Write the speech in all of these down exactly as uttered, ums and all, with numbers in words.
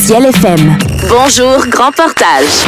Ciel F M. Bonjour, Grand Portage.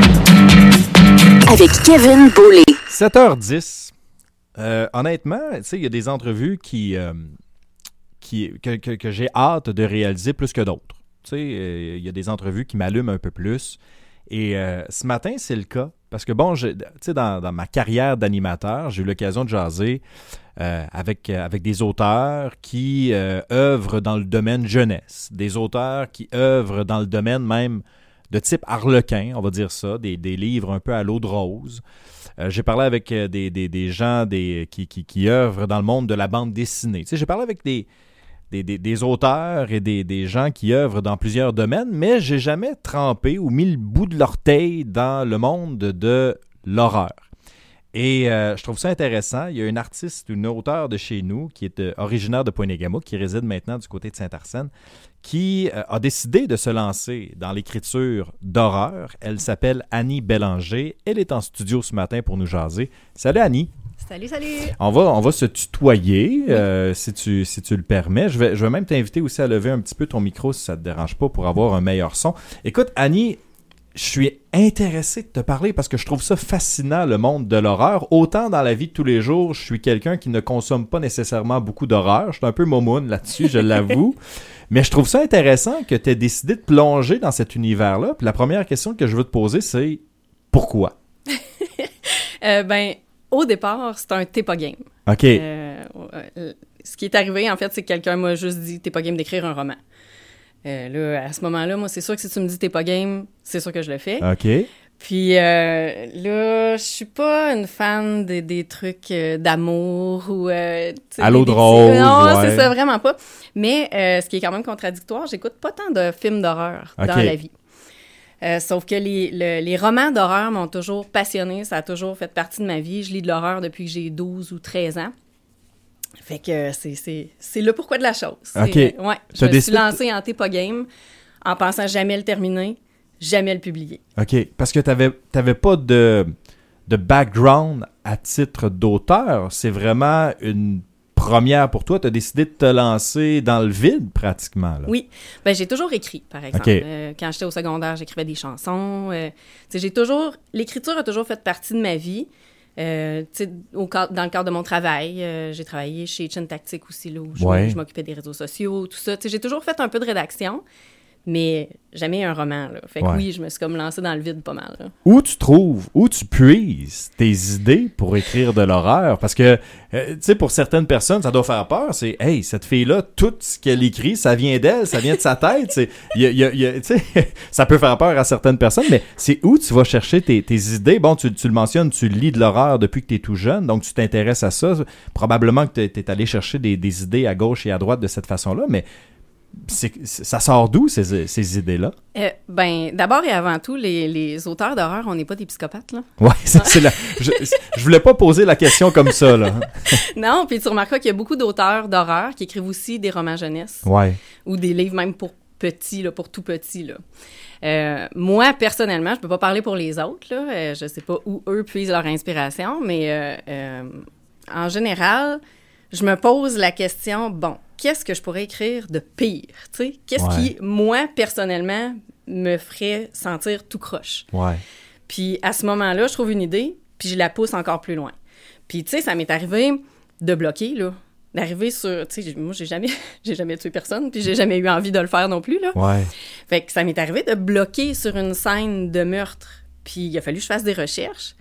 Avec Kevin Beaulé. sept heures dix. Euh, honnêtement, tu sais, il y a des entrevues qui, euh, qui, que, que, que j'ai hâte de réaliser plus que d'autres. Tu sais, euh, il y a des entrevues qui m'allument un peu plus. Et euh, ce matin, c'est le cas. Parce que bon, tu sais, dans, dans ma carrière d'animateur, j'ai eu l'occasion de jaser euh, avec, euh, avec des auteurs qui euh, œuvrent dans le domaine jeunesse, des auteurs qui œuvrent dans le domaine même de type harlequin, on va dire ça, des, des livres un peu à l'eau de rose. Euh, j'ai parlé avec euh, des, des, des gens des, qui, qui, qui œuvrent dans le monde de la bande dessinée. Tu sais, j'ai parlé avec des, des, des, des auteurs et des, des gens qui œuvrent dans plusieurs domaines, mais j'ai jamais trempé ou mis le bout de l'orteil dans le monde de l'horreur. Et euh, je trouve ça intéressant. Il y a une artiste, une auteure de chez nous qui est euh, originaire de Pointe-Égamouk, qui réside maintenant du côté de Saint-Arsène, qui euh, a décidé de se lancer dans l'écriture d'horreur. Elle s'appelle Annie Bélanger. Elle est en studio ce matin pour nous jaser. Salut Annie! Salut, salut! On va, on va se tutoyer, euh, si, tu, si tu le permets. Je vais, je vais même t'inviter aussi à lever un petit peu ton micro si ça ne te dérange pas pour avoir un meilleur son. Écoute, Annie, je suis intéressé de te parler parce que je trouve ça fascinant, le monde de l'horreur. Autant dans la vie de tous les jours, je suis quelqu'un qui ne consomme pas nécessairement beaucoup d'horreur. Je suis un peu momoune là-dessus, je l'avoue. Mais je trouve ça intéressant que tu aies décidé de plonger dans cet univers-là. Puis la première question que je veux te poser, c'est pourquoi? euh, ben, au départ, c'est un t'es pas game. OK. Euh, euh, ce qui est arrivé, en fait, c'est que quelqu'un m'a juste dit t'es pas game d'écrire un roman. Euh, là, à ce moment-là, moi, c'est sûr que si tu me dis t'es pas game, c'est sûr que je le fais. OK. Puis euh, là, je suis pas une fan des, des trucs euh, d'amour ou... Euh, à l'eau de des, rose, des, Non, ouais. c'est ça, vraiment pas. Mais euh, ce qui est quand même contradictoire, j'écoute pas tant de films d'horreur okay. dans la vie. Euh, sauf que les, le, les romans d'horreur m'ont toujours passionnée, ça a toujours fait partie de ma vie. Je lis de l'horreur depuis que j'ai douze ou treize ans. Fait que c'est, c'est, c'est le pourquoi de la chose. OK. C'est, ouais, je me décidé... suis lancée en T'es pas game en pensant jamais le terminer, jamais le publier. OK. Parce que t'avais, t'avais pas de, de background à titre d'auteur. C'est vraiment une première pour toi. Tu as décidé de te lancer dans le vide, pratiquement. Là. Oui. Ben, j'ai toujours écrit, par exemple. Okay. Euh, quand j'étais au secondaire, j'écrivais des chansons. Euh, j'ai toujours... L'écriture a toujours fait partie de ma vie. Euh, au, dans le cadre de mon travail, euh, j'ai travaillé chez Chin Tactique aussi, là, où je, ouais. je m'occupais des réseaux sociaux, tout ça. T'sais, j'ai toujours fait un peu de rédaction, mais jamais un roman. Là. Fait que ouais. oui, je me suis comme lancée dans le vide pas mal. Là. Où tu trouves, où tu puises tes idées pour écrire de l'horreur? Parce que, euh, tu sais, pour certaines personnes, ça doit faire peur. C'est, hey, cette fille-là, tout ce qu'elle écrit, ça vient d'elle, ça vient de sa tête. C'est, y a, y a, y a, tu sais, ça peut faire peur à certaines personnes, mais c'est où tu vas chercher tes, tes idées? Bon, tu, tu le mentionnes, tu lis de l'horreur depuis que tu es tout jeune, donc tu t'intéresses à ça. Probablement que tu es allé chercher des, des idées à gauche et à droite de cette façon-là, mais C'est, ça sort d'où, ces, ces idées-là? Euh, ben, d'abord et avant tout, les, les auteurs d'horreur, on n'est pas des psychopathes, là. Oui, c'est, c'est la... je, je voulais pas poser la question comme ça, là. Non, puis tu remarqueras qu'il y a beaucoup d'auteurs d'horreur qui écrivent aussi des romans jeunesse. Ouais. Ou des livres même pour petits, là, pour tout petits, là. Euh, moi, personnellement, je peux pas parler pour les autres, là. Euh, je sais pas où eux puisent leur inspiration, mais euh, euh, en général, je me pose la question, bon, qu'est-ce que je pourrais écrire de pire, tu sais? Qu'est-ce ouais. qui, moi, personnellement, me ferait sentir tout croche? Ouais. Puis à ce moment-là, je trouve une idée, puis je la pousse encore plus loin. Puis, tu sais, ça m'est arrivé de bloquer, là, d'arriver sur... Tu sais, moi, j'ai jamais, j'ai jamais tué personne, puis j'ai jamais eu envie de le faire non plus, là. Ouais. Fait que ça m'est arrivé de bloquer sur une scène de meurtre, puis il a fallu que je fasse des recherches.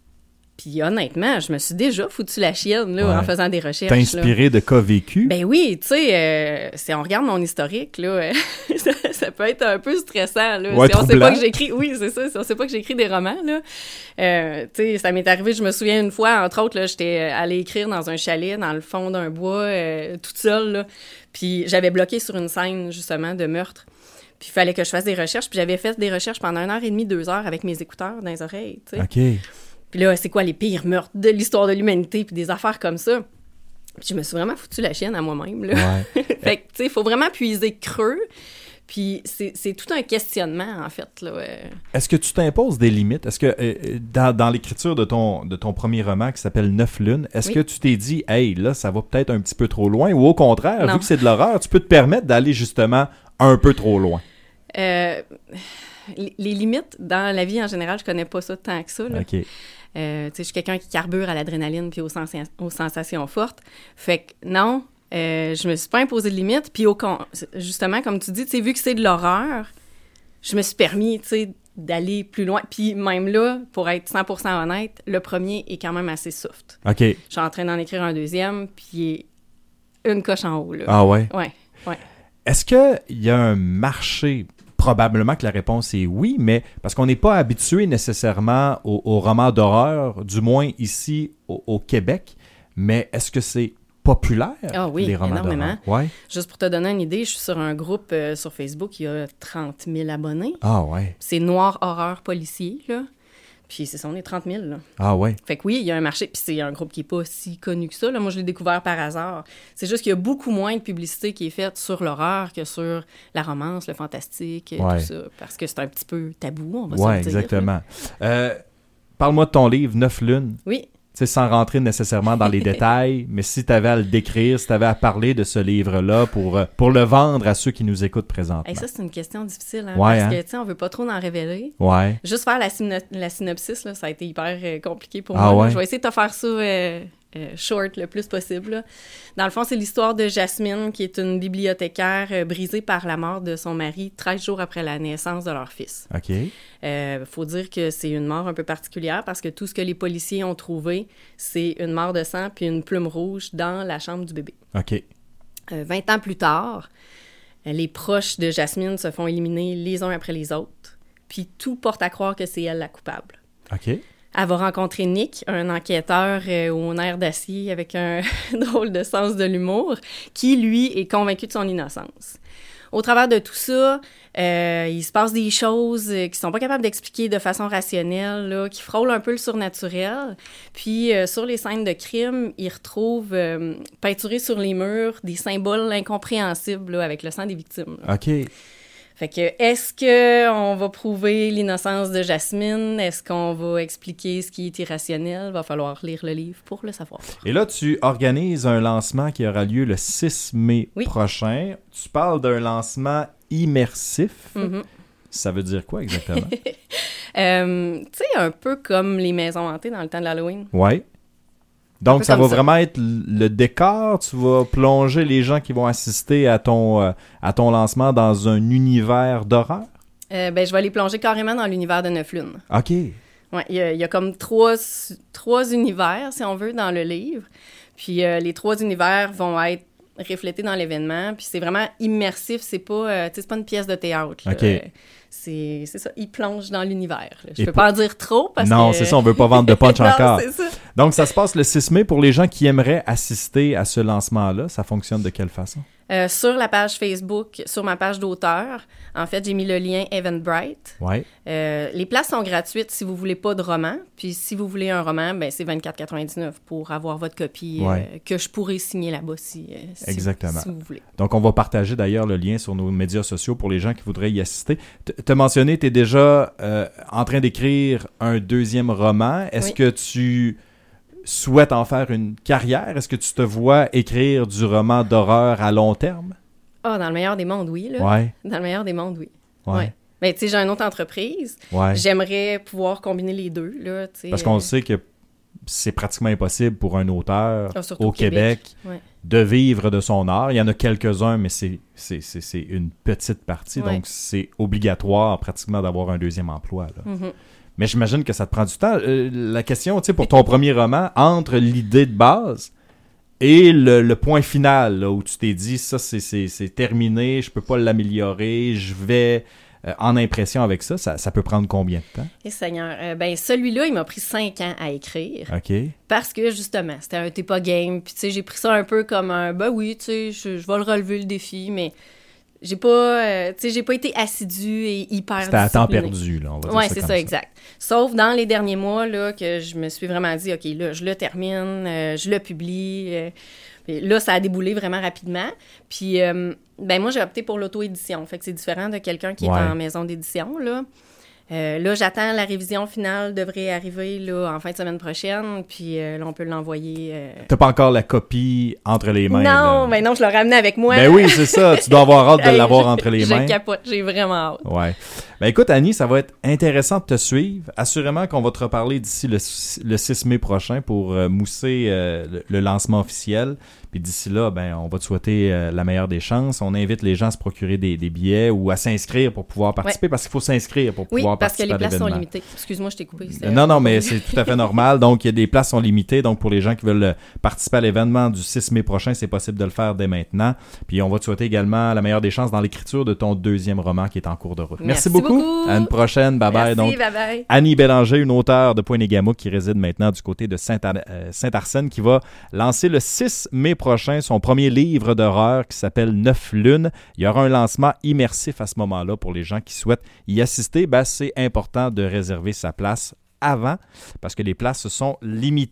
Puis honnêtement, je me suis déjà foutu la chienne là, ouais. en faisant des recherches. T'es inspiré là. de cas vécus? Ben oui, tu sais, euh, si on regarde mon historique, là, ça, ça peut être un peu stressant. Là, ouais, si on sait pas que j'écris, oui, c'est ça, si on sait pas que j'écris des romans, là. Euh, tu sais, ça m'est arrivé, je me souviens une fois, entre autres, là, j'étais allée écrire dans un chalet, dans le fond d'un bois, euh, toute seule, là. Puis j'avais bloqué sur une scène, justement, de meurtre. Puis il fallait que je fasse des recherches. Puis j'avais fait des recherches pendant une heure et demie, deux heures avec mes écouteurs dans les oreilles, tu sais. OK. Puis là, c'est quoi les pires meurtres de l'histoire de l'humanité, puis des affaires comme ça. Puis je me suis vraiment foutu la chienne à moi-même, là. Ouais. Fait que, tu sais, il faut vraiment puiser creux. Puis c'est, c'est tout un questionnement, en fait, là. Est-ce que tu t'imposes des limites? Est-ce que euh, dans, dans l'écriture de ton, de ton premier roman qui s'appelle Neuf lunes, est-ce oui. que tu t'es dit, hey, là, ça va peut-être un petit peu trop loin? Ou au contraire, non. vu que c'est de l'horreur, tu peux te permettre d'aller justement un peu trop loin? Euh, les, les limites dans la vie en général, je connais pas ça tant que ça. Là. OK. Euh, tu sais, je suis quelqu'un qui carbure à l'adrénaline puis aux, sens- aux sensations fortes. Fait que non, euh, je me suis pas imposé de limite. Puis au con- justement, comme tu dis, tu sais, vu que c'est de l'horreur, je me suis permis, tu sais, d'aller plus loin. Puis même là, pour être cent pour cent honnête, le premier est quand même assez soft. OK. Je suis en train d'en écrire un deuxième, puis il est une coche en haut, là. Ah ouais? Ouais, ouais. Est-ce qu'il y a un marché? Probablement que la réponse est oui, mais parce qu'on n'est pas habitué nécessairement aux, aux romans d'horreur, du moins ici au, au Québec, mais est-ce que c'est populaire, Ah oui, les romans énormément. d'horreur? Ouais. Juste pour te donner une idée, je suis sur un groupe euh, sur Facebook, il y a trente mille abonnés. Ah ouais. C'est Noir Horreur Policier, là. Puis c'est ça, on est trente mille, là. Ah ouais. Fait que oui, il y a un marché, puis c'est un groupe qui est pas si connu que ça. Là. Moi, je l'ai découvert par hasard. C'est juste qu'il y a beaucoup moins de publicité qui est faite sur l'horreur que sur la romance, le fantastique, Ouais. tout ça. Parce que c'est un petit peu tabou, on va Ouais, se le dire. exactement. Euh, parle-moi de ton livre, Neuf lunes. Oui. Tu sais, sans rentrer nécessairement dans les détails, mais si tu avais à le décrire, si tu avais à parler de ce livre-là pour, euh, pour le vendre à ceux qui nous écoutent présentement. Hey, ça, c'est une question difficile, hein, Ouais, parce hein? que, tu sais, on veut pas trop en révéler. Ouais. Juste faire la, syno- la synopsis, là, ça a été hyper euh, compliqué pour Ah moi. là. ouais? Je vais essayer de te faire ça euh, euh, short le plus possible. là. Dans le fond, c'est l'histoire de Jasmine, qui est une bibliothécaire euh, brisée par la mort de son mari treize jours après la naissance de leur fils. OK. Euh, faut dire que c'est une mort un peu particulière parce que tout ce que les policiers ont trouvé, c'est une mort de sang puis une plume rouge dans la chambre du bébé. OK. Euh, vingt ans plus tard, euh, les proches de Jasmine se font éliminer les uns après les autres, puis tout porte à croire que c'est elle la coupable. OK. Elle va rencontrer Nick, un enquêteur euh, au nerf d'acier avec un drôle de sens de l'humour, qui, lui, est convaincu de son innocence. Au travers de tout ça, euh, il se passe des choses euh, qui sont pas capables d'expliquer de façon rationnelle, là, qui frôlent un peu le surnaturel. Puis, euh, sur les scènes de crime, il retrouve euh, peinturés sur les murs des symboles incompréhensibles là, avec le sang des victimes. là. OK. Fait que, est-ce qu'on va prouver l'innocence de Jasmine? Est-ce qu'on va expliquer ce qui est irrationnel? Va falloir lire le livre pour le savoir. Et là, tu organises un lancement qui aura lieu le six mai Oui. prochain. Tu parles d'un lancement immersif. Mhm. Ça veut dire quoi exactement? Euh, tu sais, un peu comme les maisons hantées dans le temps de l'Halloween. Ouais. Donc, peu ça va comme ça. vraiment être le décor. Tu vas plonger les gens qui vont assister à ton, euh, à ton lancement dans un univers d'horreur? Euh, ben, je vais aller plonger carrément dans l'univers de Neuf lunes. OK. Ouais, il y, a- il y a comme trois, trois univers, si on veut, dans le livre. Puis euh, les trois univers vont être reflétés dans l'événement. Puis c'est vraiment immersif. C'est pas, euh, tu sais, c'est pas une pièce de théâtre. là. OK. Euh, c'est, c'est ça, il plonge dans l'univers. là. Je Et peux pour- pas en dire trop parce Non, que... c'est ça, on veut pas vendre de punch Non, encore. c'est ça. Donc, ça se passe le six mai. Pour les gens qui aimeraient assister à ce lancement-là, ça fonctionne de quelle façon? Euh, sur la page Facebook, sur ma page d'auteur, en fait, j'ai mis le lien Eventbrite. Ouais. Euh, les places sont gratuites si vous voulez pas de roman. Puis si vous voulez un roman, ben c'est vingt-quatre quatre-vingt-dix-neuf pour avoir votre copie euh, Ouais. que je pourrais signer là-bas si, euh, si, Exactement. si vous voulez. Donc, on va partager d'ailleurs le lien sur nos médias sociaux pour les gens qui voudraient y assister. Tu as mentionné, tu es déjà euh, en train d'écrire un deuxième roman. Est-ce Oui. que tu souhaites en faire une carrière? Est-ce que tu te vois écrire du roman d'horreur à long terme? Ah, dans le meilleur des mondes, oui. Là. Ouais. Dans le meilleur des mondes, oui. Ouais. Ouais. Mais tu sais, j'ai une autre entreprise. Ouais. J'aimerais pouvoir combiner les deux. Là, tu sais, Parce qu'on euh, sait que c'est pratiquement impossible pour un auteur Ah, surtout au au Québec. Québec, Ouais. de vivre de son art. Il y en a quelques-uns, mais c'est, c'est, c'est, c'est une petite partie. Ouais. Donc, c'est obligatoire pratiquement d'avoir un deuxième emploi. Là. Mhm. Mais j'imagine que ça te prend du temps. Euh, la question, tu sais, pour ton premier roman, entre l'idée de base et le, le point final, là, où tu t'es dit, ça, c'est, c'est, c'est terminé, je peux pas l'améliorer, je vais euh, en impression avec ça, ça, ça peut prendre combien de temps? Et Seigneur, euh, ben celui-là, il m'a pris cinq ans à écrire. OK. Parce que, justement, c'était un t'es pas game. Puis, tu sais, j'ai pris ça un peu comme un, ben oui, tu sais, je, je vais le relever le défi, mais j'ai pas, euh, tu sais, j'ai pas été assidue et hyper C'était à temps disciplinée. perdu, là, on va dire Ouais, ça c'est comme ça, exact. Sauf dans les derniers mois, là, que je me suis vraiment dit, OK, là, je le termine, euh, je le publie. euh, puis là, ça a déboulé vraiment rapidement. Puis, euh, ben moi, j'ai opté pour l'auto-édition. Fait que c'est différent de quelqu'un qui Ouais. est en maison d'édition, là. Euh, là, j'attends la révision finale, devrait arriver là, en fin de semaine prochaine, puis euh, là, on peut l'envoyer. Euh... T'as pas encore la copie entre les mains? Non, mais non, je l'ai ramené avec moi. Ben oui, c'est ça. Tu dois avoir hâte de Hey, l'avoir je- entre les Je mains. capote, j'ai vraiment hâte. Ouais. Ben écoute, Annie, ça va être intéressant de te suivre. Assurément qu'on va te reparler d'ici le, le six mai prochain pour euh, mousser euh, le, le lancement officiel. Puis d'ici là, ben on va te souhaiter euh, la meilleure des chances. On invite les gens à se procurer des, des billets ou à s'inscrire pour pouvoir participer, parce qu'il faut s'inscrire pour Oui, pouvoir parce que participer les à places sont l'événement. limitées. Excuse-moi, je t'ai coupé. c'est- Non, non, mais c'est tout à fait normal. Donc, il y a des places sont limitées. Donc, pour les gens qui veulent euh, participer à l'événement du six mai prochain, c'est possible de le faire dès maintenant. Puis, on va te souhaiter également la meilleure des chances dans l'écriture de ton deuxième roman qui est en cours de route. Merci, Merci beaucoup. beaucoup. À une prochaine. Bye bye. Merci, Donc, bye-bye. Annie Bélanger, une auteure de Point-Négamouk qui réside maintenant du côté de Saint-Ar- euh, Saint-Arsène, qui va lancer le six mai prochain son premier livre d'horreur qui s'appelle Neuf lunes. Il y aura un lancement immersif à ce moment-là pour les gens qui souhaitent y assister. Ben, c'est important de réserver sa place avant parce que les places sont limitées.